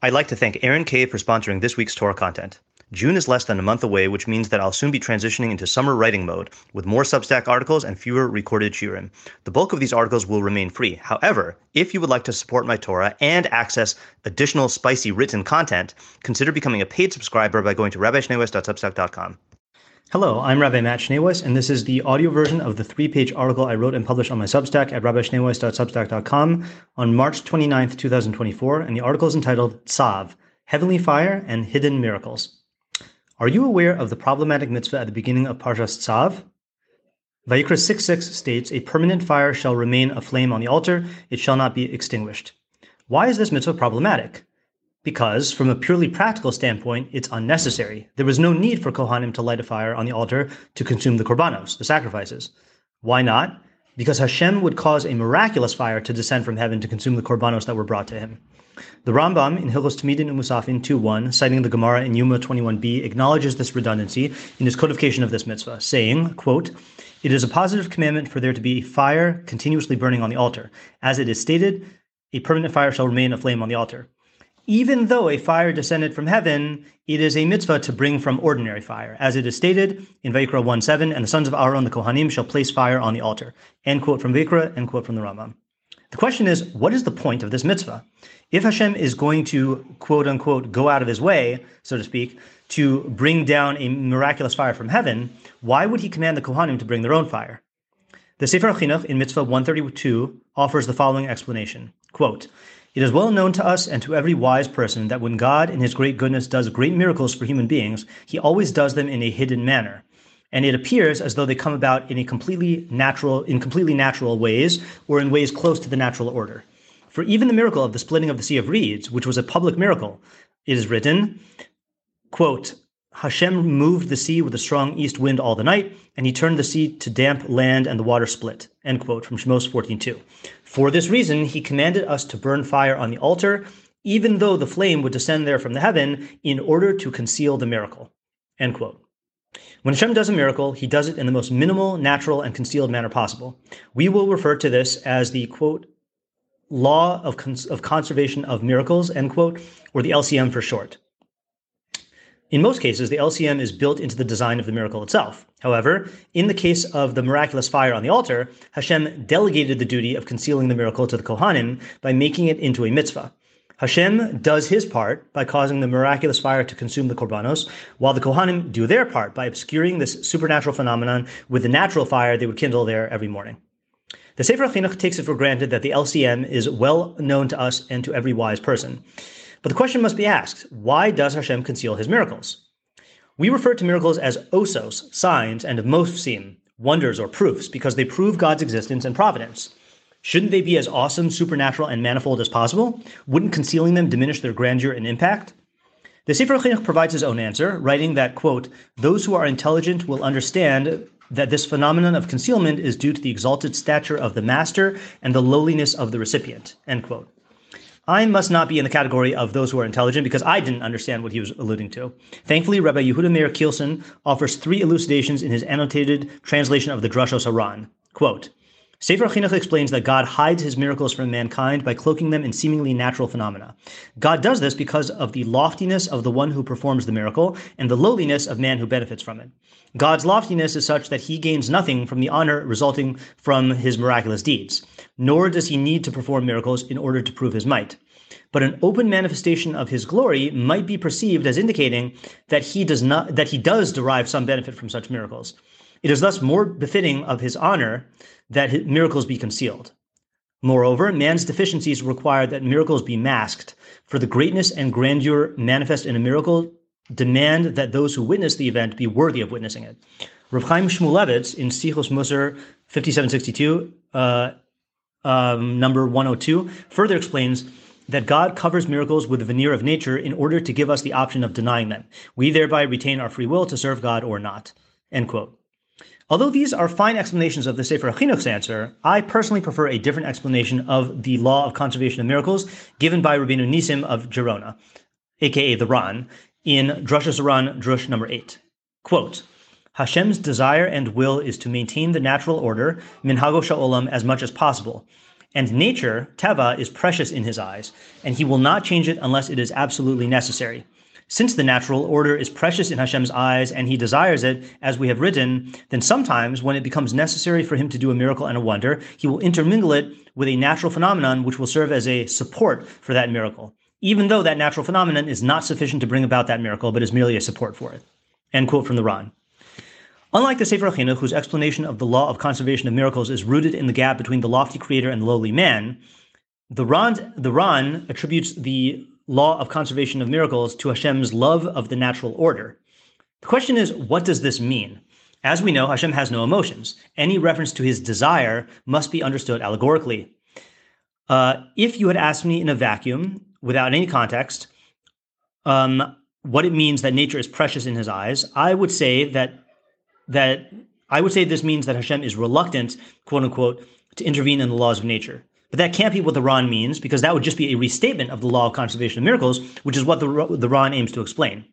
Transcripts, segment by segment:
I'd like to thank Aaron K. for sponsoring this week's Torah content. June is less than a month away, which means that I'll soon be transitioning into summer writing mode with more Substack articles and fewer recorded shiurim. The bulk of these articles will remain free. However, if you would like to support my Torah and access additional spicy written content, consider becoming a paid subscriber by going to rabbishneiweiss.substack.com. Hello, I'm Rabbi Matt Schneeweiss, and this is the audio version of the 3-page article I wrote and published on my Substack at rabbishneiweiss.substack.com on March 29th, 2024, and the article is entitled Tzav, Heavenly Fire and Hidden Miracles. Are you aware of the problematic mitzvah at the beginning of Parshas Tzav? Vayikra 6:6 states, "A permanent fire shall remain aflame on the altar, it shall not be extinguished." Why is this mitzvah problematic? Because, from a purely practical standpoint, it's unnecessary. There was no need for Kohanim to light a fire on the altar to consume the korbanos, the sacrifices. Why not? Because Hashem would cause a miraculous fire to descend from heaven to consume the korbanos that were brought to him. The Rambam in Hilchos Tamidin Umusafin 2.1, citing the Gemara in Yuma 21b, acknowledges this redundancy in his codification of this mitzvah, saying, quote, "It is a positive commandment for there to be fire continuously burning on the altar. As it is stated, a permanent fire shall remain aflame on the altar." Even though a fire descended from heaven, it is a mitzvah to bring from ordinary fire. As it is stated in Vayikra 1:7, "And the sons of Aaron, the Kohanim, shall place fire on the altar." End quote from Vayikra, end quote from the Rambam. The question is, what is the point of this mitzvah? If Hashem is going to, quote unquote, go out of his way, so to speak, to bring down a miraculous fire from heaven, why would he command the Kohanim to bring their own fire? The Sefer HaChinuch in Mitzvah 132 offers the following explanation. Quote, "It is well known to us and to every wise person that when God in his great goodness does great miracles for human beings, he always does them in a hidden manner. And it appears as though they come about in completely natural ways, or in ways close to the natural order. For even the miracle of the splitting of the Sea of Reeds, which was a public miracle, it is written, quote, Hashem moved the sea with a strong east wind all the night, and he turned the sea to damp land and the water split, end quote, from Shemos 14:2. For this reason, he commanded us to burn fire on the altar, even though the flame would descend there from the heaven, in order to conceal the miracle, end quote. When Hashem does a miracle, he does it in the most minimal, natural, and concealed manner possible. We will refer to this as the, quote, law of conservation of miracles, end quote, or the LCM for short. In most cases, the LCM is built into the design of the miracle itself. However, in the case of the miraculous fire on the altar, Hashem delegated the duty of concealing the miracle to the Kohanim by making it into a mitzvah. Hashem does his part by causing the miraculous fire to consume the korbanos, while the Kohanim do their part by obscuring this supernatural phenomenon with the natural fire they would kindle there every morning. The Sefer HaChinuch takes it for granted that the LCM is well known to us and to every wise person. But the question must be asked, why does Hashem conceal his miracles? We refer to miracles as osos, signs, and mofsim, wonders or proofs, because they prove God's existence and providence. Shouldn't they be as awesome, supernatural, and manifold as possible? Wouldn't concealing them diminish their grandeur and impact? The Sefer HaChinuch provides his own answer, writing that, quote, "Those who are intelligent will understand that this phenomenon of concealment is due to the exalted stature of the master and the lowliness of the recipient," end quote. I must not be in the category of those who are intelligent because I didn't understand what he was alluding to. Thankfully, Rabbi Yehuda Meir Kielson offers 3 elucidations in his annotated translation of the Drashos Haran. Quote, Sefer HaChinuch explains that God hides his miracles from mankind by cloaking them in seemingly natural phenomena. God does this because of the loftiness of the one who performs the miracle and the lowliness of man who benefits from it. God's loftiness is such that he gains nothing from the honor resulting from his miraculous deeds, nor does he need to perform miracles in order to prove his might. But an open manifestation of his glory might be perceived as indicating that he does derive some benefit from such miracles. It is thus more befitting of his honor that miracles be concealed. Moreover, man's deficiencies require that miracles be masked, for the greatness and grandeur manifest in a miracle demand that those who witness the event be worthy of witnessing it. Rav Chaim Shmulevitz in Sichos Musar 5762, number 102, further explains that God covers miracles with the veneer of nature in order to give us the option of denying them. We thereby retain our free will to serve God or not. End quote. Although these are fine explanations of the Sefer HaChinuch's answer, I personally prefer a different explanation of the law of conservation of miracles given by Rabbeinu Nisim of Gerona, aka the Ran, in Drashos Haran, Drush number 8. Quote, Hashem's desire and will is to maintain the natural order, minhago sha'olam, as much as possible, And nature, teva, is precious in his eyes, and he will not change it unless it is absolutely necessary. Since the natural order is precious in Hashem's eyes and he desires it, as we have written, then sometimes when it becomes necessary for him to do a miracle and a wonder, he will intermingle it with a natural phenomenon which will serve as a support for that miracle, even though that natural phenomenon is not sufficient to bring about that miracle, but is merely a support for it. End quote from the Ran. Unlike the Sefer HaChinuch, whose explanation of the law of conservation of miracles is rooted in the gap between the lofty creator and the lowly man, the Ran attributes the law of conservation of miracles to Hashem's love of the natural order. The question is, what does this mean? As we know, Hashem has no emotions. Any reference to his desire must be understood allegorically. If you had asked me in a vacuum, without any context, what it means that nature is precious in his eyes, I would say this means that Hashem is reluctant, quote unquote, to intervene in the laws of nature. But that can't be what the Ran means, because that would just be a restatement of the law of conservation of miracles, which is what the Ran aims to explain.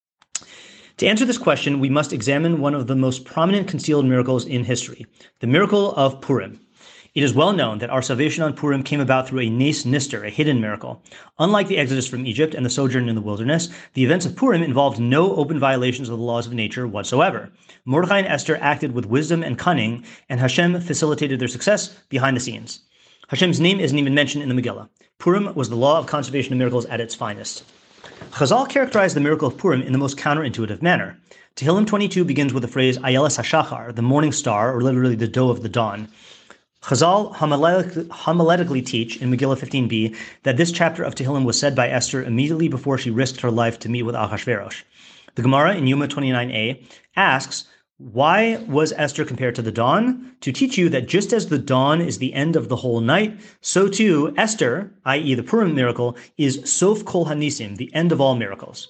To answer this question, we must examine one of the most prominent concealed miracles in history, the miracle of Purim. It is well known that our salvation on Purim came about through a nes nister, a hidden miracle. Unlike the exodus from Egypt and the sojourn in the wilderness, the events of Purim involved no open violations of the laws of nature whatsoever. Mordechai and Esther acted with wisdom and cunning, and Hashem facilitated their success behind the scenes. Hashem's name isn't even mentioned in the Megillah. Purim was the law of conservation of miracles at its finest. Chazal characterized the miracle of Purim in the most counterintuitive manner. Tehillim 22 begins with the phrase Ayeles HaShachar, the morning star, or literally the doe of the dawn. Chazal homiletically teach in Megillah 15b that this chapter of Tehillim was said by Esther immediately before she risked her life to meet with Ahasuerus. The Gemara in Yuma 29a asks, why was Esther compared to the dawn? To teach you that just as the dawn is the end of the whole night, so too Esther, i.e. the Purim miracle, is Sof Kol Hanisim, the end of all miracles.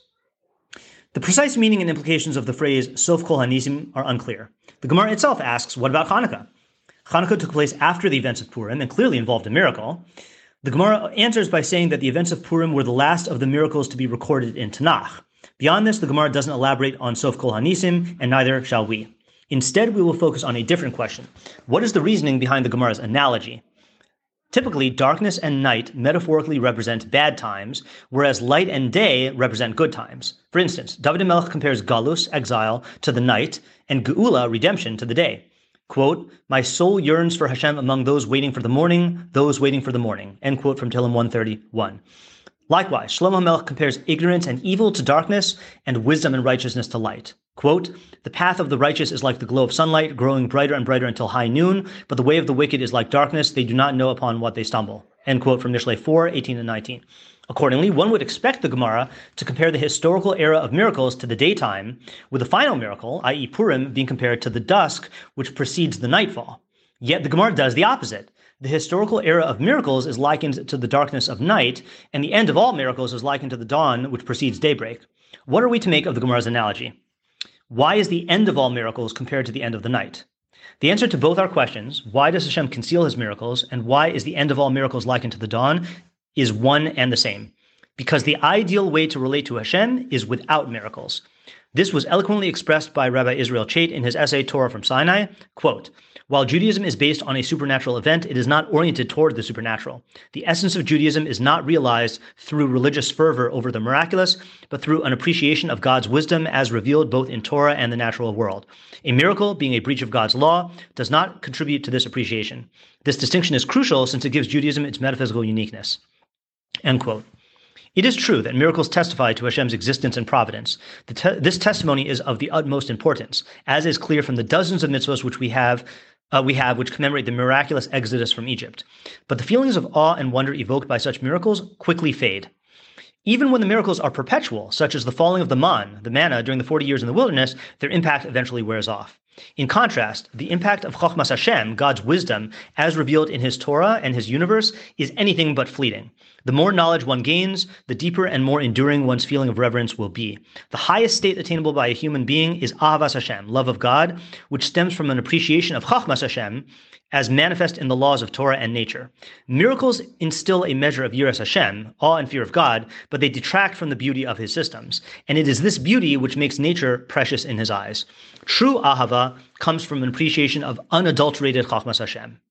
The precise meaning and implications of the phrase Sof Kol Hanisim are unclear. The Gemara itself asks, what about Hanukkah? Hanukkah took place after the events of Purim and clearly involved a miracle. The Gemara answers by saying that the events of Purim were the last of the miracles to be recorded in Tanakh. Beyond this, the Gemara doesn't elaborate on Sof Kol Hanisim, and neither shall we. Instead, we will focus on a different question. What is the reasoning behind the Gemara's analogy? Typically, darkness and night metaphorically represent bad times, whereas light and day represent good times. For instance, David HaMelech compares Galus, exile, to the night, and Geula, redemption, to the day. Quote, my soul yearns for Hashem among those waiting for the morning, those waiting for the morning. End quote from Tehillim 131. Likewise, Shlomo HaMelech compares ignorance and evil to darkness and wisdom and righteousness to light. Quote, the path of the righteous is like the glow of sunlight, growing brighter and brighter until high noon, but the way of the wicked is like darkness, they do not know upon what they stumble. End quote from Mishlei 4, 18 and 19. Accordingly, one would expect the Gemara to compare the historical era of miracles to the daytime, with the final miracle, i.e. Purim, being compared to the dusk, which precedes the nightfall. Yet the Gemara does the opposite. The historical era of miracles is likened to the darkness of night, and the end of all miracles is likened to the dawn, which precedes daybreak. What are we to make of the Gemara's analogy? Why is the end of all miracles compared to the end of the night? The answer to both our questions, why does Hashem conceal his miracles, and why is the end of all miracles likened to the dawn, is one and the same. Because the ideal way to relate to Hashem is without miracles. This was eloquently expressed by Rabbi Israel Chait in his essay Torah from Sinai. Quote, while Judaism is based on a supernatural event, it is not oriented toward the supernatural. The essence of Judaism is not realized through religious fervor over the miraculous, but through an appreciation of God's wisdom as revealed both in Torah and the natural world. A miracle, being a breach of God's law, does not contribute to this appreciation. This distinction is crucial since it gives Judaism its metaphysical uniqueness. End quote. It is true that miracles testify to Hashem's existence and providence. This testimony is of the utmost importance, as is clear from the dozens of mitzvahs which we have which commemorate the miraculous exodus from Egypt. But the feelings of awe and wonder evoked by such miracles quickly fade. Even when the miracles are perpetual, such as the falling of the manna, during the 40 years in the wilderness, their impact eventually wears off. In contrast, the impact of Chochmas Hashem, God's wisdom, as revealed in his Torah and his universe, is anything but fleeting. The more knowledge one gains, the deeper and more enduring one's feeling of reverence will be. The highest state attainable by a human being is Ahavas Hashem, love of God, which stems from an appreciation of Chochmas Hashem, as manifest in the laws of Torah and nature. Miracles instill a measure of Yiras Hashem, awe and fear of God, but they detract from the beauty of his systems. And it is this beauty which makes nature precious in his eyes. True Ahava comes from an appreciation of unadulterated Chochmas Hashem.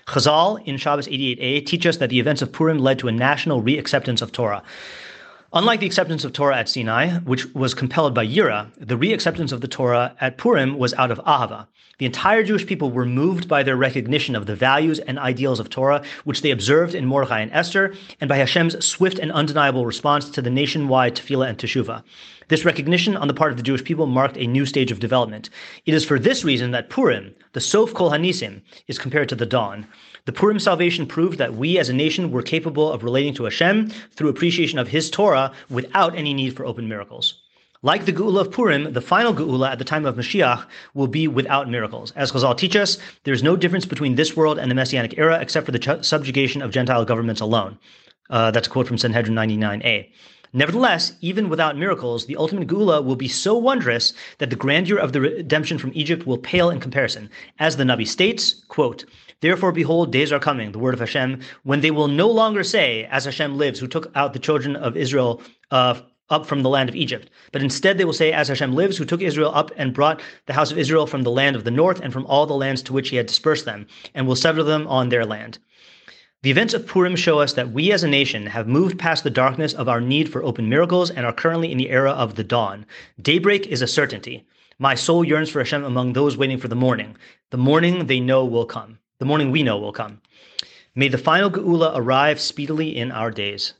Chazal in Shabbos 88a teach us that the events of Purim led to a national reacceptance of Torah. Unlike the acceptance of Torah at Sinai, which was compelled by Yira, the reacceptance of the Torah at Purim was out of Ahava. The entire Jewish people were moved by their recognition of the values and ideals of Torah, which they observed in Mordechai and Esther, and by Hashem's swift and undeniable response to the nationwide tefillah and teshuvah. This recognition on the part of the Jewish people marked a new stage of development. It is for this reason that Purim, the Sof Kol Hanisim, is compared to the dawn. The Purim salvation proved that we as a nation were capable of relating to Hashem through appreciation of His Torah without any need for open miracles. Like the Geula of Purim, the final Geula at the time of Mashiach will be without miracles. As Chazal teach us, there is no difference between this world and the Messianic era except for the subjugation of Gentile governments alone. That's a quote from Sanhedrin 99a. Nevertheless, even without miracles, the ultimate Geula will be so wondrous that the grandeur of the redemption from Egypt will pale in comparison. As the Navi states, quote, "Therefore, behold, days are coming, the word of Hashem, when they will no longer say, as Hashem lives, who took out the children of Israel up from the land of Egypt. But instead they will say, as Hashem lives, who took Israel up and brought the house of Israel from the land of the north and from all the lands to which he had dispersed them, and will sever them on their land." The events of Purim show us that we as a nation have moved past the darkness of our need for open miracles and are currently in the era of the dawn. Daybreak is a certainty. My soul yearns for Hashem among those waiting for the morning they know will come. The morning we know will come. May the final Geula arrive speedily in our days.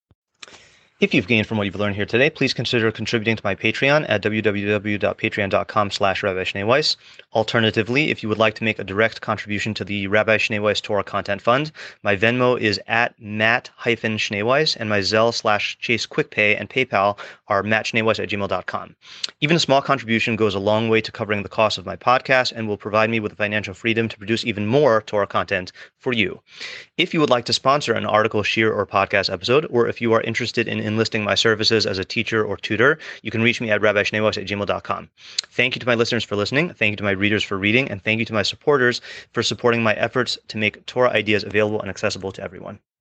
If you've gained from what you've learned here today, please consider contributing to my Patreon at www.patreon.com/Rabbi Shnei Weiss. Alternatively, if you would like to make a direct contribution to the Rabbi Shnei Weiss Torah Content Fund, my Venmo is at Matt-Shnei Weiss, and my Zelle/Chase QuickPay and PayPal are mattschneiweiss@gmail.com. Even a small contribution goes a long way to covering the cost of my podcast and will provide me with the financial freedom to produce even more Torah content for you. If you would like to sponsor an article, shir, or podcast episode, or if you are interested in enlisting my services as a teacher or tutor, you can reach me at rabbischneiweiss@gmail.com. Thank you to my listeners for listening. Thank you to my readers for reading. And thank you to my supporters for supporting my efforts to make Torah ideas available and accessible to everyone.